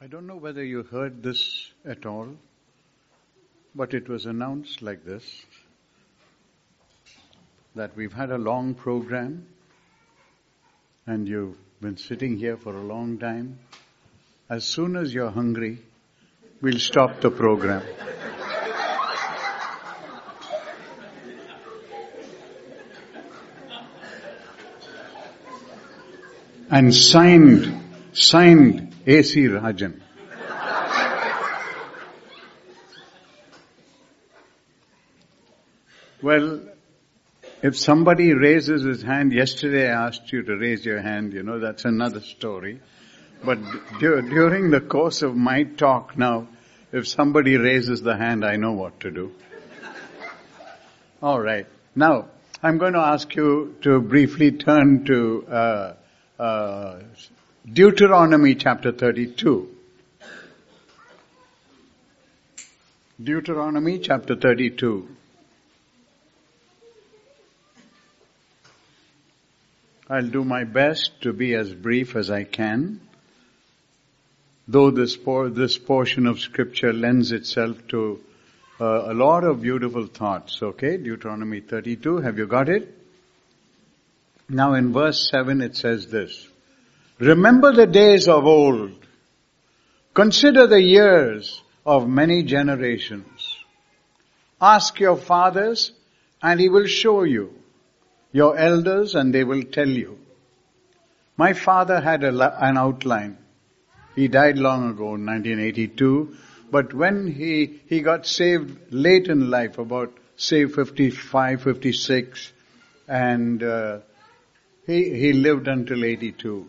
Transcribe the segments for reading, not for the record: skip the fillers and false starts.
I don't know whether you heard this at all, but it was announced like this, that we've had a long program and you've been sitting here for a long time. As soon as you're hungry, we'll stop the program. And signed A.C. Rajan. Well, if somebody raises his hand, yesterday I asked you to raise your hand, that's another story. But during the course of my talk now, if somebody raises the hand, I know what to do. All right. Now, I'm going to ask you to briefly turn to Deuteronomy chapter 32. Deuteronomy chapter 32. I'll do my best to be as brief as I can, though this portion of scripture lends itself to a lot of beautiful thoughts. Okay, Deuteronomy 32, have you got it? Now in verse 7 it says this: Remember the days of old. Consider the years of many generations. Ask your fathers and he will show you. Your elders and they will tell you. My father had an outline. He died long ago in 1982. But when he got saved late in life, about say 55, 56, and he lived until 82.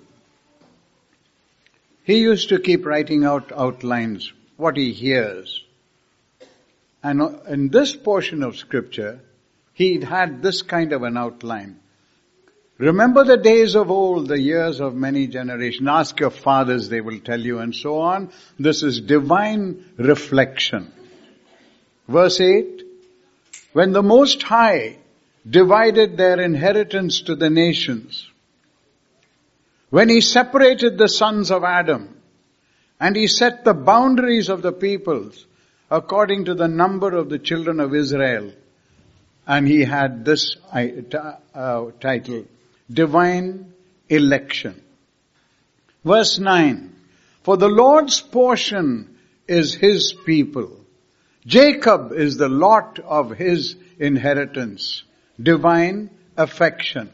He used to keep writing out outlines, what he hears. And in this portion of scripture, he had this kind of an outline. Remember the days of old, the years of many generations. Ask your fathers, they will tell you, and so on. This is divine reflection. Verse 8, when the Most High divided their inheritance to the nations, when he separated the sons of Adam, and he set the boundaries of the peoples according to the number of the children of Israel, and he had this title, Divine Election. Verse 9, for the Lord's portion is his people. Jacob is the lot of his inheritance. Divine affection.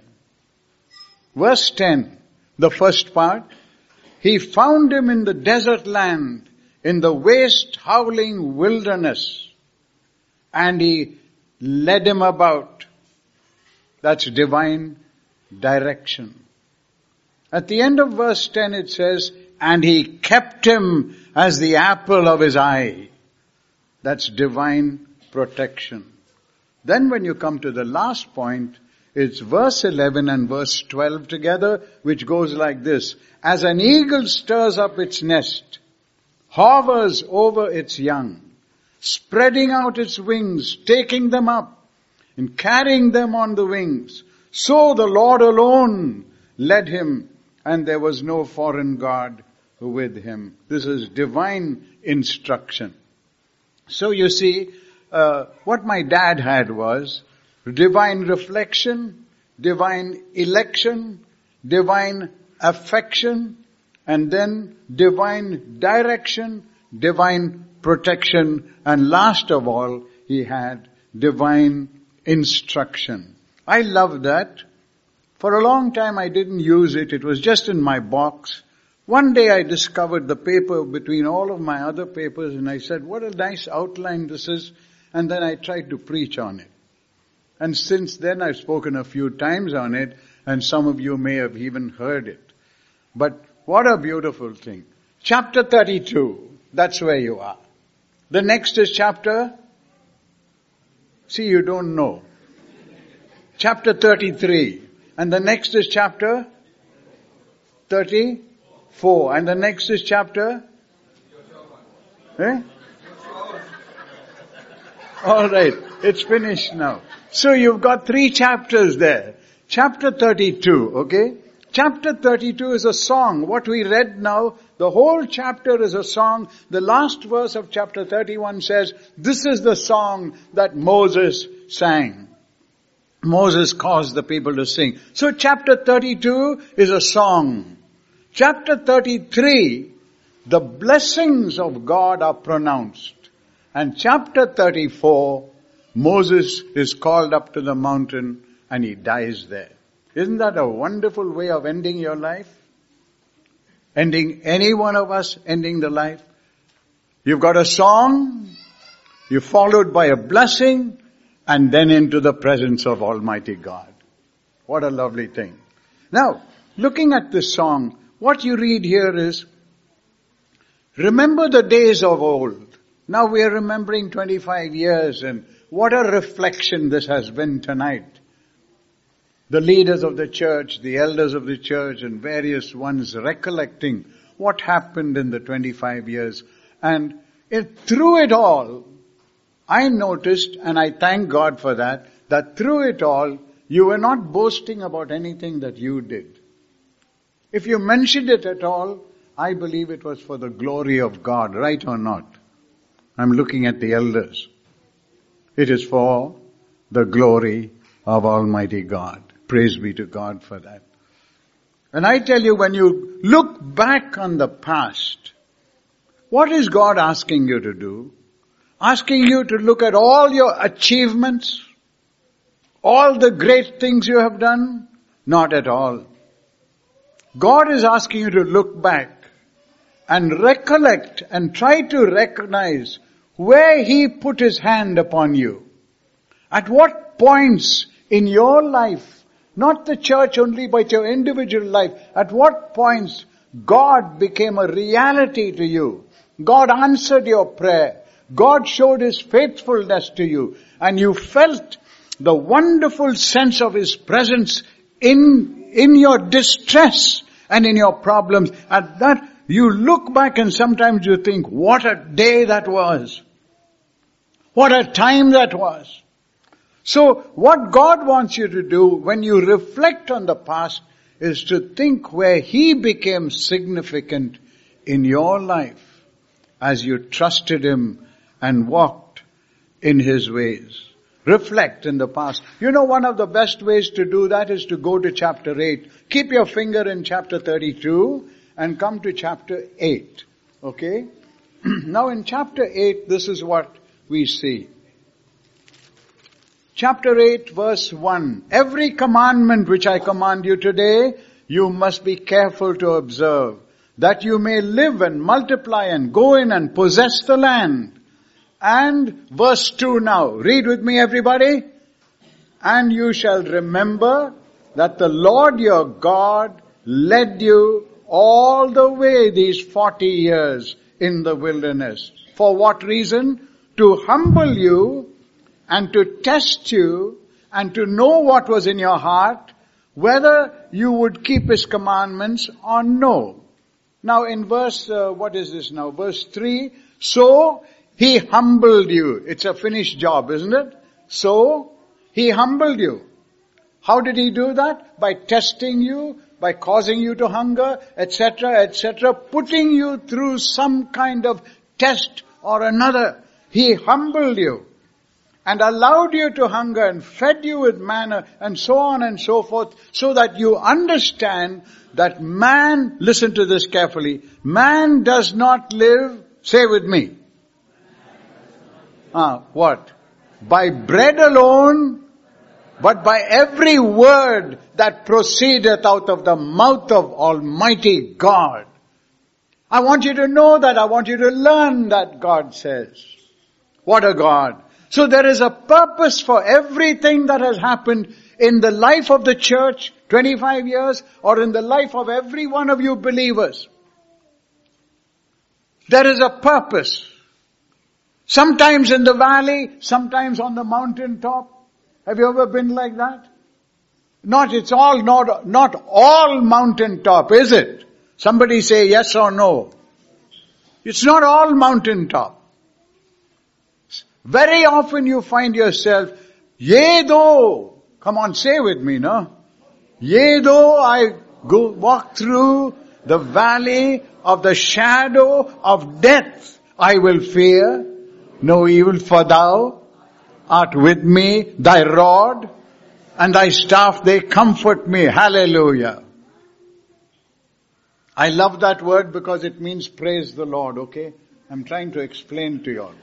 Verse 10, the first part, he found him in the desert land, in the waste howling wilderness, and he led him about. That's divine direction. At the end of verse 10 it says, and he kept him as the apple of his eye. That's divine protection. Then when you come to the last point, it's verse 11 and verse 12 together, which goes like this: as an eagle stirs up its nest, hovers over its young, spreading out its wings, taking them up, and carrying them on the wings. So the Lord alone led him, and there was no foreign god with him. This is divine instruction. So you see, what my dad had was divine reflection, divine election, divine affection, and then divine direction, divine protection, and last of all, he had divine instruction. I love that. For a long time I didn't use it. It was just in my box. One day I discovered the paper between all of my other papers, and I said, what a nice outline this is. And then I tried to preach on it. And since then I've spoken a few times on it, and some of you may have even heard it. But what a beautiful thing. Chapter 32, that's where you are. The next is chapter, see, you don't know. Chapter 33. And the next is chapter 34. And the next is chapter? All right, it's finished now. So you've got 3 chapters there. Chapter 32, okay? Chapter 32 is a song. What we read now, The whole chapter is a song. The last verse of chapter 31 says, this is the song that Moses sang. Moses caused the people to sing. So chapter 32 is a song. Chapter 33, the blessings of God are pronounced. And chapter 34, Moses is called up to the mountain and he dies there. Isn't that a wonderful way of ending your life? Ending any one of us, ending the life. You've got a song, you're followed by a blessing, and then into the presence of Almighty God. What a lovely thing. Now, looking at this song, what you read here is, remember the days of old. Now we are remembering 25 years, and what a reflection this has been tonight. The leaders of the church, the elders of the church, and various ones recollecting what happened in the 25 years. And through it all, I noticed, and I thank God for that through it all, you were not boasting about anything that you did. If you mentioned it at all, I believe it was for the glory of God, right or not? I'm looking at the elders. It is for the glory of Almighty God. Praise be to God for that. And I tell you, when you look back on the past, what is God asking you to do? Asking you to look at all your achievements, all the great things you have done? Not at all. God is asking you to look back and recollect and try to recognize where He put His hand upon you. At what points in your life, not the church only, but your individual life, at what points God became a reality to you. God answered your prayer. God showed His faithfulness to you, and you felt the wonderful sense of His presence in your distress and in your problems. At that, you look back and sometimes you think, what a day that was. What a time that was. So what God wants you to do when you reflect on the past is to think where He became significant in your life as you trusted Him and walked in His ways. Reflect in the past. You know, one of the best ways to do that is to go to chapter 8. Keep your finger in chapter 32 and come to chapter 8. Okay? Now in chapter 8, this is what we see. Chapter 8 verse 1. Every commandment which I command you today, you must be careful to observe, that you may live and multiply and go in and possess the land. And verse 2 now. Read with me, everybody. And you shall remember that the Lord your God led you all the way these 40 years in the wilderness. For what reason? To humble you and to test you and to know what was in your heart, whether you would keep His commandments or no. Now in verse, what is this now? Verse 3, so He humbled you. It's a finished job, isn't it? So He humbled you. How did He do that? By testing you, by causing you to hunger, etc., putting you through some kind of test or another. He humbled you and allowed you to hunger and fed you with manna and so on and so forth, so that you understand that man, listen to this carefully, man does not live, say with me, what? By bread alone, but by every word that proceedeth out of the mouth of Almighty God. I want you to know that. I want you to learn that, God says. What a God. So there is a purpose for everything that has happened in the life of the church, 25 years, or in the life of every one of you believers. There is a purpose. Sometimes in the valley, sometimes on the mountaintop. Have you ever been like that? Not all mountaintop, is it? Somebody say yes or no. It's not all mountaintop. Very often you find yourself, yea though, come on, say with me, no? Yea though I walk through the valley of the shadow of death, I will fear no evil, for thou art with me, thy rod and thy staff, they comfort me. Hallelujah. I love that word because it means praise the Lord, okay? I'm trying to explain to you all.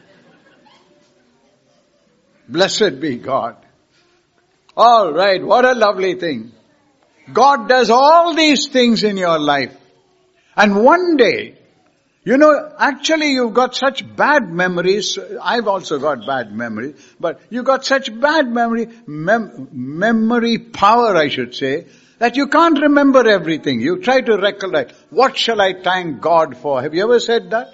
Blessed be God. All right, what a lovely thing. God does all these things in your life. And one day, actually you've got such bad memories. I've also got bad memory, but you've got such bad memory power, I should say, that you can't remember everything. You try to recollect. What shall I thank God for? Have you ever said that?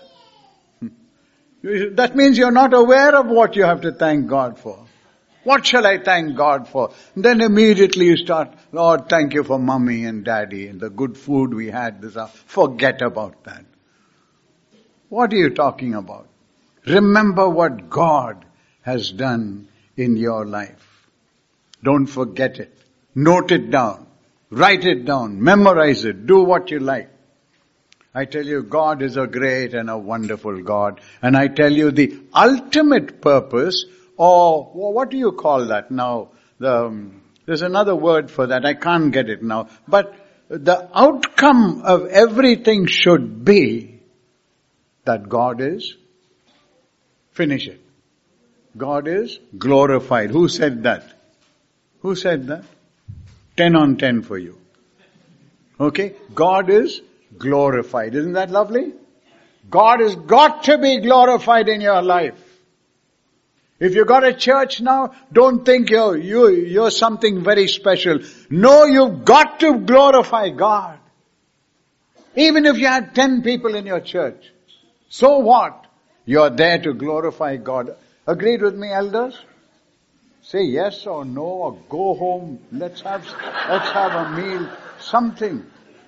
That means you're not aware of what you have to thank God for. What shall I thank God for? And then immediately you start, Lord, thank you for mommy and daddy and the good food we had this afternoon. Forget about that. What are you talking about? Remember what God has done in your life. Don't forget it. Note it down. Write it down. Memorize it. Do what you like. I tell you, God is a great and a wonderful God. And I tell you, the ultimate purpose, or what do you call that now? There's another word for that. I can't get it now. But the outcome of everything should be that God is, finish it. God is glorified. Who said that? Who said that? 10 on 10 for you. Okay? God is glorified. Isn't that lovely? God has got to be glorified in your life. If you got a church now, don't think you're something very special. No, you've got to glorify God. Even if you had 10 people in your church. So what? You're there to glorify God. Agreed with me, elders? Say yes or no or go home. Let's have a meal. Something.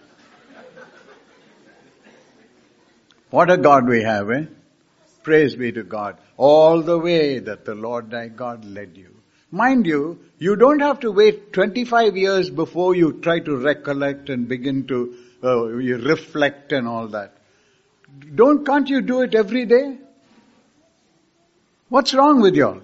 What a God we have, eh? Praise be to God. All the way that the Lord thy God led you. Mind you, you don't have to wait 25 years before you try to recollect and begin to you reflect and all that. Can't you do it every day? What's wrong with y'all?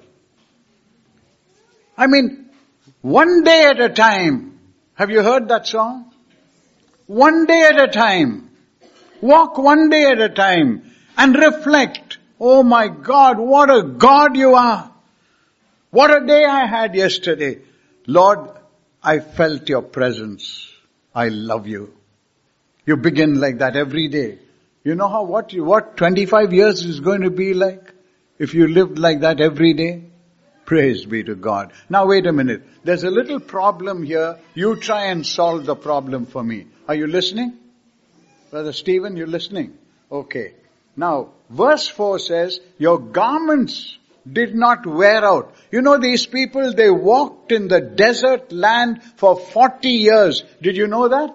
I mean, one day at a time. Have you heard that song? One day at a time. Walk one day at a time and reflect. Oh my God, what a God you are. What a day I had yesterday. Lord, I felt your presence. I love you. You begin like that every day. You know what 25 years is going to be like if you lived like that every day? Praise be to God. Now wait a minute. There's a little problem here. You try and solve the problem for me. Are you listening? Brother Stephen, you listening? Okay. Now, verse 4 says, your garments did not wear out. You know these people, they walked in the desert land for 40 years. Did you know that?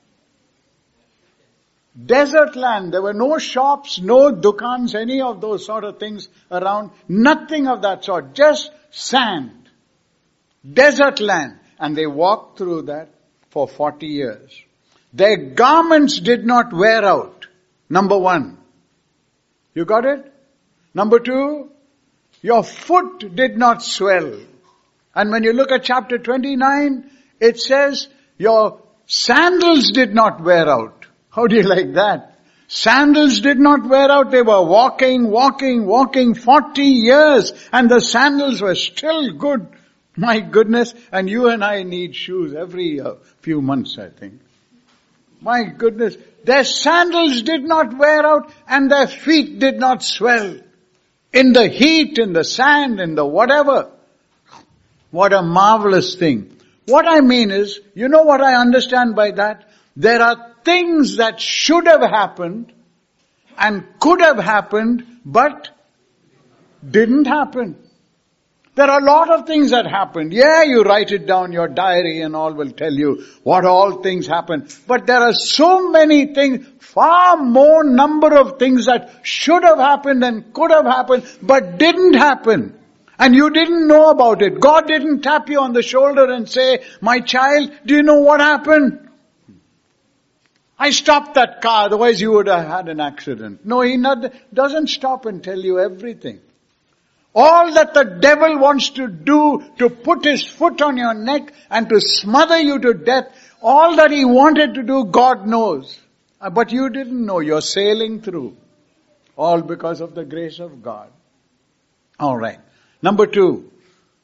Desert land. There were no shops, no dukans, any of those sort of things around. Nothing of that sort. Just sand. Desert land. And they walked through that for 40 years. Their garments did not wear out. Number one. You got it? Number two, your foot did not swell. And when you look at chapter 29, it says your sandals did not wear out. How do you like that? Sandals did not wear out. They were walking 40 years and the sandals were still good. My goodness. And you and I need shoes every few months, I think. My goodness. Their sandals did not wear out and their feet did not swell. In the heat, in the sand, in the whatever. What a marvelous thing. What I mean is, you know what I understand by that? There are things that should have happened and could have happened but didn't happen. There are a lot of things that happened. Yeah, you write it down, your diary and all will tell you what all things happened. But there are so many things, far more number of things that should have happened and could have happened but didn't happen. And you didn't know about it. God didn't tap you on the shoulder and say, my child, do you know what happened? I stopped that car, otherwise you would have had an accident. No, he doesn't stop and tell you everything. All that the devil wants to do to put his foot on your neck and to smother you to death, all that he wanted to do, God knows. But you didn't know. You're sailing through. All because of the grace of God. Alright. Number 2.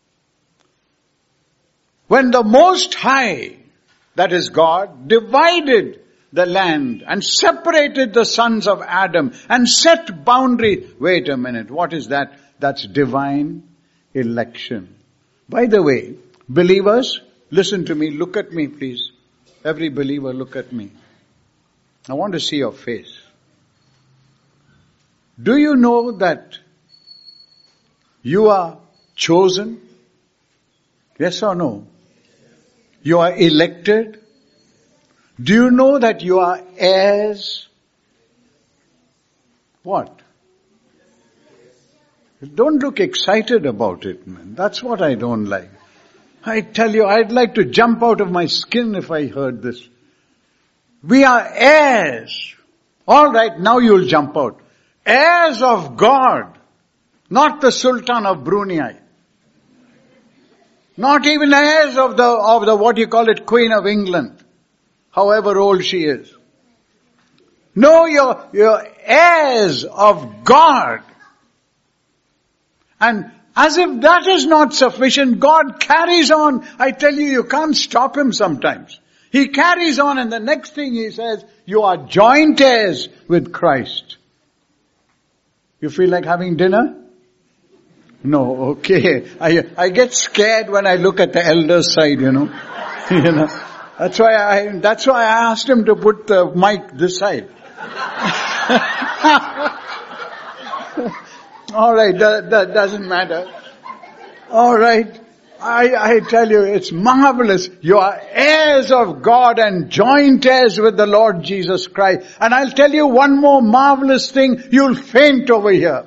When the Most High, that is God, divided the land and separated the sons of Adam and set boundaries. Wait a minute. What is that? That's divine election. By the way, believers, listen to me. Look at me, please. Every believer, look at me. I want to see your face. Do you know that you are chosen? Yes or no? You are elected? Do you know that you are heirs? What? Don't look excited about it, man. That's what I don't like. I tell you, I'd like to jump out of my skin if I heard this. We are heirs. Alright, now you'll jump out. Heirs of God. Not the Sultan of Brunei. Not even heirs of the what you call it, Queen of England. However old she is. No, you're heirs of God. And as if that is not sufficient, God carries on. I tell you, you can't stop him sometimes. He carries on, and the next thing he says, you are joint heirs with Christ. You feel like having dinner? No, okay. I get scared when I look at the elder's side, you know. You know. That's why I asked him to put the mic this side. Alright, that doesn't matter. Alright, I tell you, it's marvelous. You are heirs of God and joint heirs with the Lord Jesus Christ. And I'll tell you one more marvelous thing, you'll faint over here.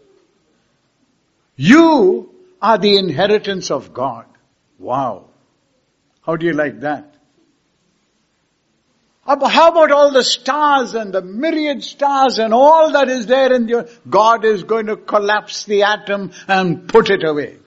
You are the inheritance of God. Wow. How do you like that? How about all the stars and the myriad stars and all that is there in your... God is going to collapse the atom and put it away.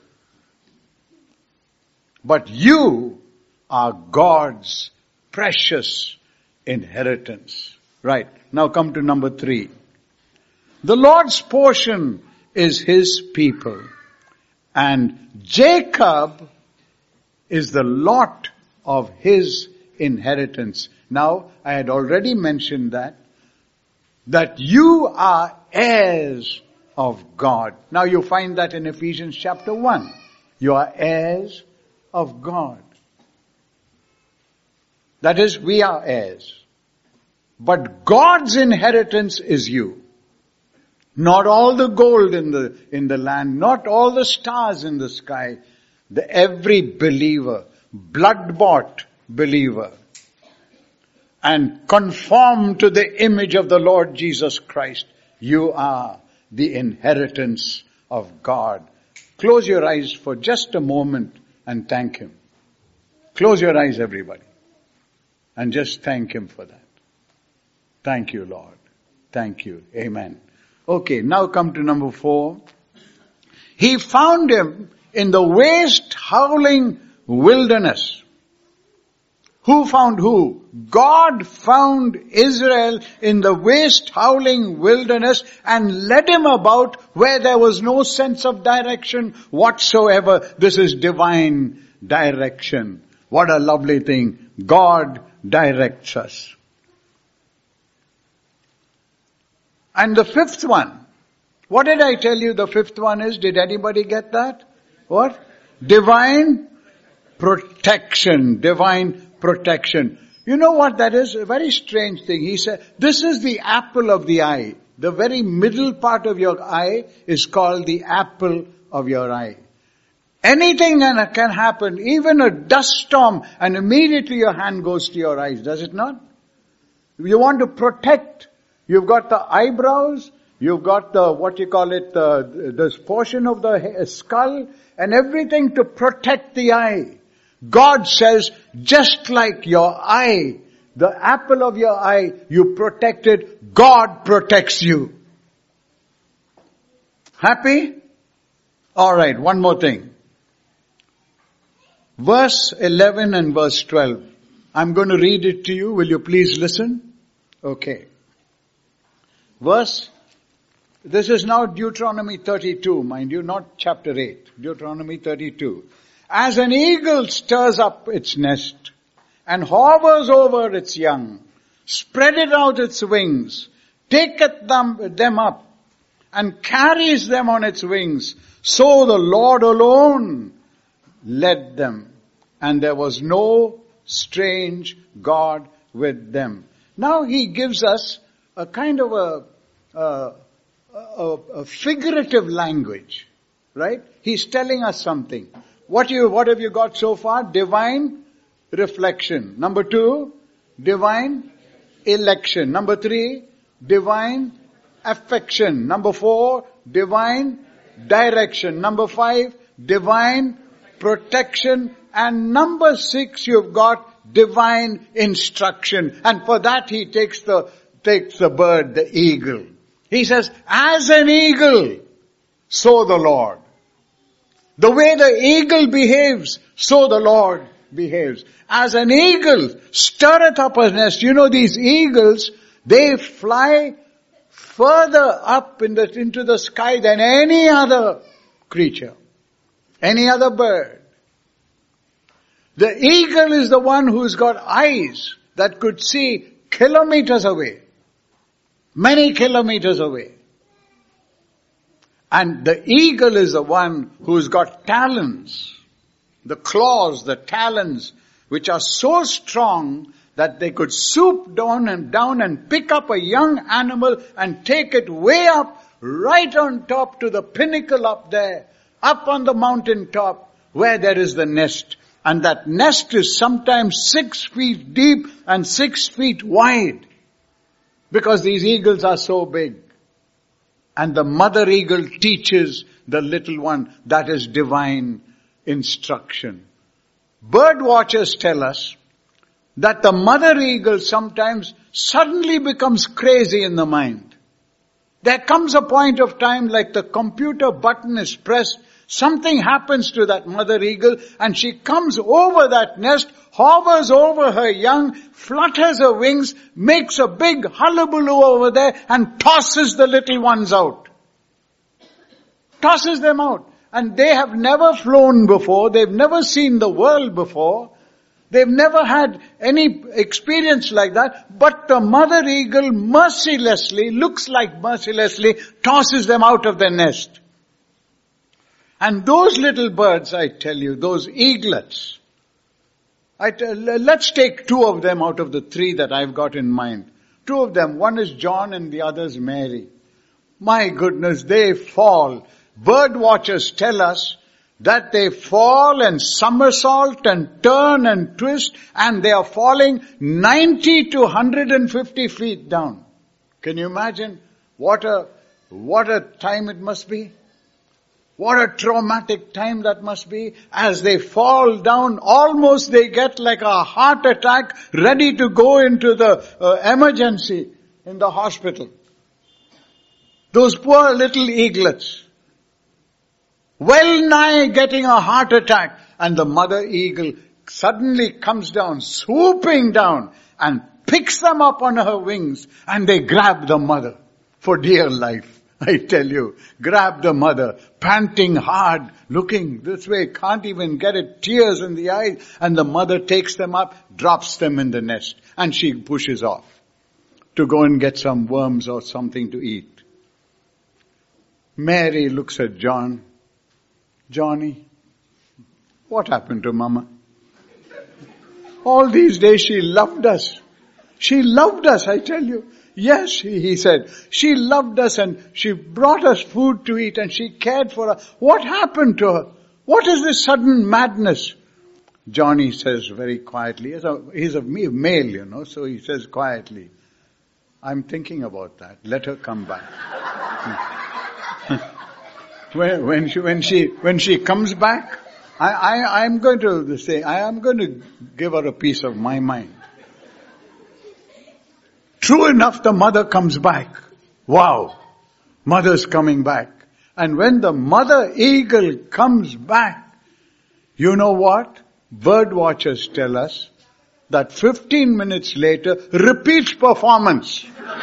But you are God's precious inheritance. Right. Now come to number 3. The Lord's portion is His people. And Jacob is the lot of His inheritance. Now, I had already mentioned that you are heirs of God. Now you find that in Ephesians chapter 1. You are heirs of God. That is, we are heirs. But God's inheritance is you. Not all the gold in the land, not all the stars in the sky. Every believer, blood-bought believer, and conform to the image of the Lord Jesus Christ. You are the inheritance of God. Close your eyes for just a moment and thank Him. Close your eyes, everybody, and just thank Him for that. Thank you, Lord. Thank you. Amen. Okay, now come to number 4. He found him in the waste, howling wilderness. Who found who? God found Israel in the waste, howling wilderness and led him about where there was no sense of direction whatsoever. This is divine direction. What a lovely thing. God directs us. And the 5th one. What did I tell you the 5th one is? Did anybody get that? What? Divine protection. Divine protection. You know what that is? A very strange thing. He said, this is the apple of the eye. The very middle part of your eye is called the apple of your eye. Anything can happen, even a dust storm, and immediately your hand goes to your eyes, does it not? You want to protect. You've got the eyebrows, you've got this portion of the skull, and everything to protect the eye. God says, just like your eye the apple of your eye, you protected, God protects you. Happy? Alright, one more thing. Verse 11 and verse 12. I'm going to read it to you. Will you please listen? Okay. This is now Deuteronomy 32, mind you, not chapter 8. Deuteronomy 32. As an eagle stirs up its nest and hovers over its young, spreadeth out its wings, taketh them up, and carries them on its wings, so the Lord alone led them, and there was no strange God with them. Now he gives us a kind of a figurative language, right? He's telling us something. What have you got so far? Divine reflection. Number 2, divine election. Number 3, divine affection. Number 4, divine direction. Number 5, divine protection. And number 6, you've got divine instruction. And for that he takes the bird, the eagle. He says, as an eagle, so the Lord. The way the eagle behaves, so the Lord behaves. As an eagle stirreth up a nest. You know, these eagles, they fly further up into the sky than any other creature, any other bird. The eagle is the one who's got eyes that could see kilometers away, many kilometers away. And the eagle is the one who's got talons, the claws, the talons, which are so strong that they could swoop down and pick up a young animal and take it way up, right on top to the pinnacle up there, up on the mountain top, where there is the nest. And that nest is sometimes 6 feet deep and 6 feet wide, because these eagles are so big. And the mother eagle teaches the little one. That is divine instruction. Bird watchers tell us that the mother eagle sometimes suddenly becomes crazy in the mind. There comes a point of time, like the computer button is pressed, something happens to that mother eagle, and she comes over that nest, hovers over her young, flutters her wings, makes a big hullabaloo over there, and tosses the little ones out. Tosses them out. And they have never flown before, they've never seen the world before, they've never had any experience like that, but the mother eagle mercilessly tosses them out of their nest. And those little birds, I tell you, those eaglets, let's take 2 of them out of the 3 that I've got in mind. 2 of them, one is John and the other is Mary. My goodness, they fall. Bird watchers tell us that they fall and somersault and turn and twist, and they are falling 90 to 150 feet down. Can you imagine what a time it must be? What a traumatic time that must be. As they fall down, almost they get like a heart attack, ready to go into the emergency in the hospital. Those poor little eaglets, well nigh getting a heart attack, and the mother eagle suddenly comes down, swooping down, and picks them up on her wings, and they grab the mother for dear life. I tell you, grab the mother, panting hard, looking this way, can't even get it, tears in the eyes, and the mother takes them up, drops them in the nest, and she pushes off to go and get some worms or something to eat. Mary looks at John. Johnny, what happened to Mama? All these days she loved us. She loved us, I tell you. Yes, he said, she loved us and she brought us food to eat and she cared for us. What happened to her? What is this sudden madness? Johnny says very quietly, he's a male, so he says quietly, I'm thinking about that. Let her come back. when she comes back, I'm going to give her a piece of my mind. True enough, the mother comes back. Wow. Mother's coming back. And when the mother eagle comes back, you know what? Bird watchers tell us that 15 minutes later, repeat performance.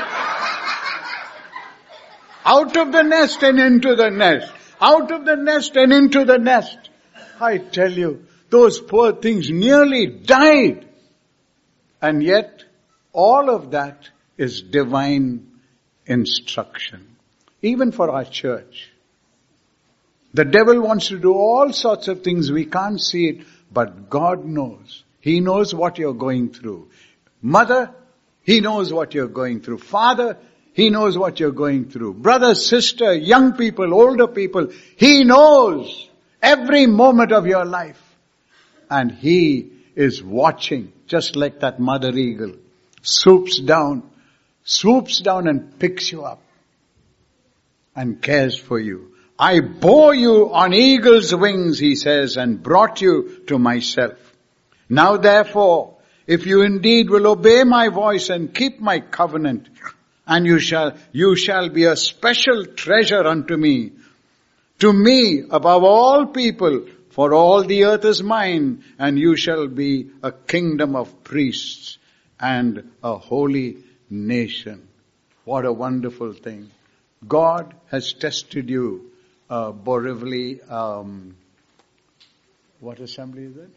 Out of the nest and into the nest. Out of the nest and into the nest. I tell you, those poor things nearly died. And yet, all of that is divine instruction. Even for our church. The devil wants to do all sorts of things. We can't see it, but God knows. He knows what you're going through. Mother, He knows what you're going through. Father, He knows what you're going through. Brother, sister, young people, older people, He knows every moment of your life. And He is watching, just like that mother eagle. Swoops down and picks you up and cares for you. I bore you on eagle's wings, He says, and brought you to myself. Now therefore, if you indeed will obey my voice and keep my covenant, and you shall be a special treasure unto me, to me above all people, for all the earth is mine, and you shall be a kingdom of priests and a holy nation. What a wonderful thing. God has tested you, Borivali, what assembly is it?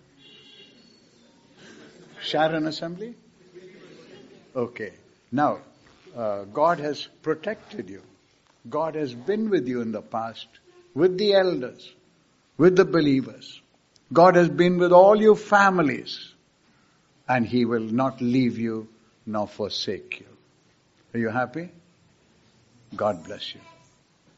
Sharon Assembly? Okay. Now, God has protected you. God has been with you in the past, with the elders, with the believers. God has been with all your families, and He will not leave you nor forsake you. Are you happy? God bless you.